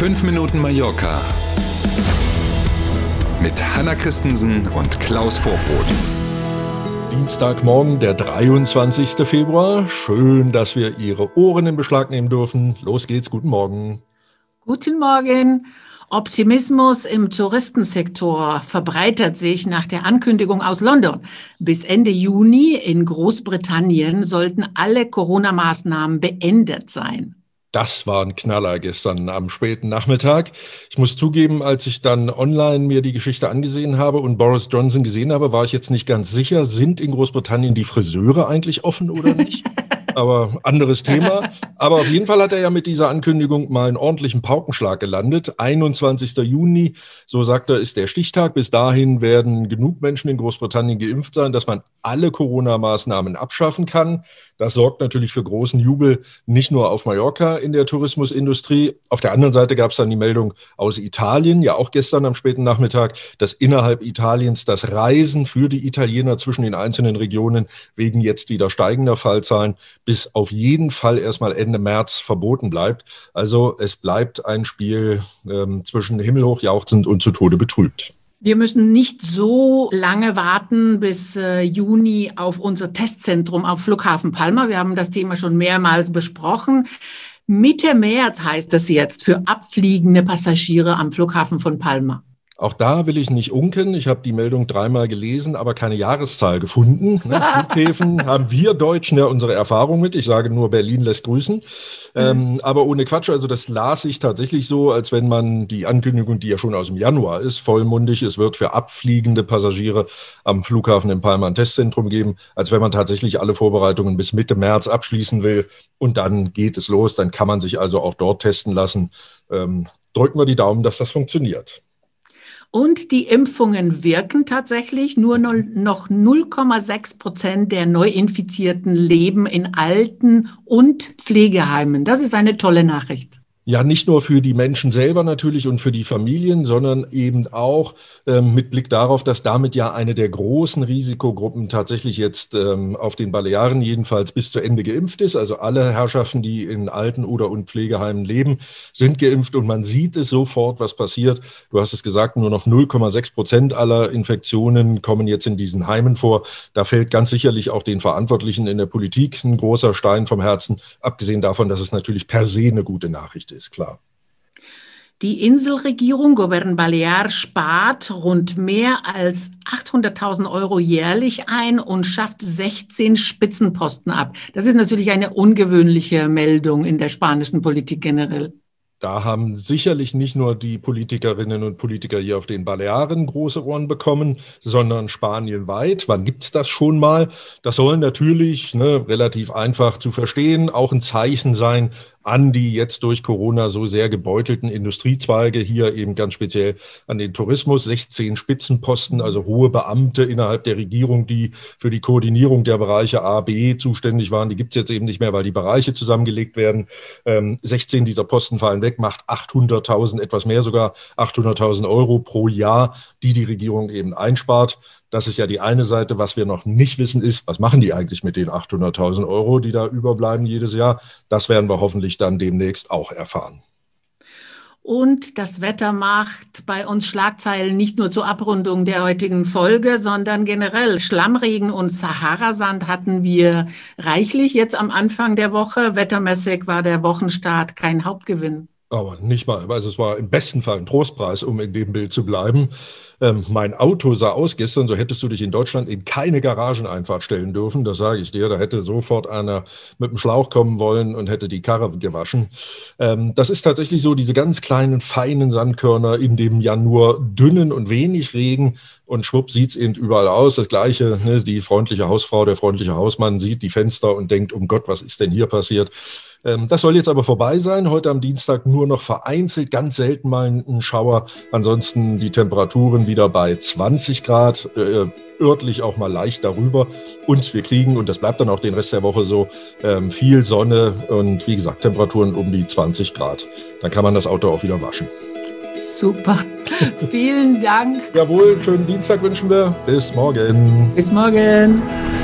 5 Minuten Mallorca mit Hanna Christensen und Klaus Vorbrot. Dienstagmorgen, der 23. Februar. Schön, dass wir Ihre Ohren in Beschlag nehmen dürfen. Los geht's, guten Morgen. Guten Morgen. Optimismus im Touristensektor verbreitert sich nach der Ankündigung aus London. Bis Ende Juni in Großbritannien sollten alle Corona-Maßnahmen beendet sein. Das war ein Knaller gestern am späten Nachmittag. Ich muss zugeben, als ich dann online mir die Geschichte angesehen habe und Boris Johnson gesehen habe, war ich jetzt nicht ganz sicher, sind in Großbritannien die Friseure eigentlich offen oder nicht? Aber anderes Thema. Aber auf jeden Fall hat er ja mit dieser Ankündigung mal einen ordentlichen Paukenschlag gelandet. 21. Juni, so sagt er, ist der Stichtag. Bis dahin werden genug Menschen in Großbritannien geimpft sein, dass man alle Corona-Maßnahmen abschaffen kann. Das sorgt natürlich für großen Jubel, nicht nur auf Mallorca in der Tourismusindustrie. Auf der anderen Seite gab es dann die Meldung aus Italien, ja auch gestern am späten Nachmittag, dass innerhalb Italiens das Reisen für die Italiener zwischen den einzelnen Regionen wegen jetzt wieder steigender Fallzahlen bis auf jeden Fall erstmal Ende März verboten bleibt. Also es bleibt ein Spiel zwischen himmelhoch jauchzend und zu Tode betrübt. Wir müssen nicht so lange warten bis Juni auf unser Testzentrum am Flughafen Palma. Wir haben das Thema schon mehrmals besprochen. Mitte März heißt es jetzt für abfliegende Passagiere am Flughafen von Palma. Auch da will ich nicht unken. Ich habe die Meldung 3-mal gelesen, aber keine Jahreszahl gefunden. Flughäfen haben wir Deutschen ja unsere Erfahrung mit. Ich sage nur, Berlin lässt grüßen. Aber ohne Quatsch, also das las ich tatsächlich so, als wenn man die Ankündigung, die ja schon aus dem Januar ist, vollmundig, es wird für abfliegende Passagiere am Flughafen in Palma ein Testzentrum geben, als wenn man tatsächlich alle Vorbereitungen bis Mitte März abschließen will. Und dann geht es los, dann kann man sich also auch dort testen lassen. Drücken wir die Daumen, dass das funktioniert. Und die Impfungen wirken tatsächlich. Nur noch 0,6% der Neuinfizierten leben in Alten- und Pflegeheimen. Das ist eine tolle Nachricht. Ja, nicht nur für die Menschen selber natürlich und für die Familien, sondern eben auch mit Blick darauf, dass damit ja eine der großen Risikogruppen tatsächlich jetzt auf den Balearen jedenfalls bis zu Ende geimpft ist. Also alle Herrschaften, die in Alten- und Pflegeheimen leben, sind geimpft und man sieht es sofort, was passiert. Du hast es gesagt, nur noch 0,6% aller Infektionen kommen jetzt in diesen Heimen vor. Da fällt ganz sicherlich auch den Verantwortlichen in der Politik ein großer Stein vom Herzen, abgesehen davon, dass es natürlich per se eine gute Nachricht ist, klar. Die Inselregierung Govern Balear spart rund mehr als 800.000 Euro jährlich ein und schafft 16 Spitzenposten ab. Das ist natürlich eine ungewöhnliche Meldung in der spanischen Politik generell. Da haben sicherlich nicht nur die Politikerinnen und Politiker hier auf den Balearen große Ohren bekommen, sondern spanienweit. Wann gibt's das schon mal? Das soll natürlich relativ einfach zu verstehen, auch ein Zeichen sein an die jetzt durch Corona so sehr gebeutelten Industriezweige, hier eben ganz speziell an den Tourismus, 16 Spitzenposten, also hohe Beamte innerhalb der Regierung, die für die Koordinierung der Bereiche A, B zuständig waren. Die gibt's jetzt eben nicht mehr, weil die Bereiche zusammengelegt werden. 16 dieser Posten fallen weg, macht 800.000, etwas mehr sogar, 800.000 Euro pro Jahr, die Regierung eben einspart. Das ist ja die eine Seite. Was wir noch nicht wissen ist, was machen die eigentlich mit den 800.000 Euro, die da überbleiben jedes Jahr? Das werden wir hoffentlich dann demnächst auch erfahren. Und das Wetter macht bei uns Schlagzeilen nicht nur zur Abrundung der heutigen Folge, sondern generell. Schlammregen und Saharasand hatten wir reichlich jetzt am Anfang der Woche. Wettermäßig war der Wochenstart kein Hauptgewinn. Aber nicht mal, also es war im besten Fall ein Trostpreis, um in dem Bild zu bleiben. Mein Auto sah aus gestern, so hättest du dich in Deutschland in keine Garageneinfahrt stellen dürfen, das sage ich dir. Da hätte sofort einer mit dem Schlauch kommen wollen und hätte die Karre gewaschen. Das ist tatsächlich so, diese ganz kleinen, feinen Sandkörner in dem ja nur dünnen und wenig Regen. Und schwupp sieht es eben überall aus. Das Gleiche, die freundliche Hausfrau, der freundliche Hausmann sieht die Fenster und denkt, um Gott, was ist denn hier passiert? Das soll jetzt aber vorbei sein. Heute am Dienstag nur noch vereinzelt, ganz selten mal ein Schauer. Ansonsten die Temperaturen wieder bei 20 Grad, örtlich auch mal leicht darüber. Und wir kriegen, und das bleibt dann auch den Rest der Woche so, viel Sonne und wie gesagt, Temperaturen um die 20 Grad. Dann kann man das Auto auch wieder waschen. Super. Vielen Dank. Jawohl, schönen Dienstag wünschen wir. Bis morgen. Bis morgen.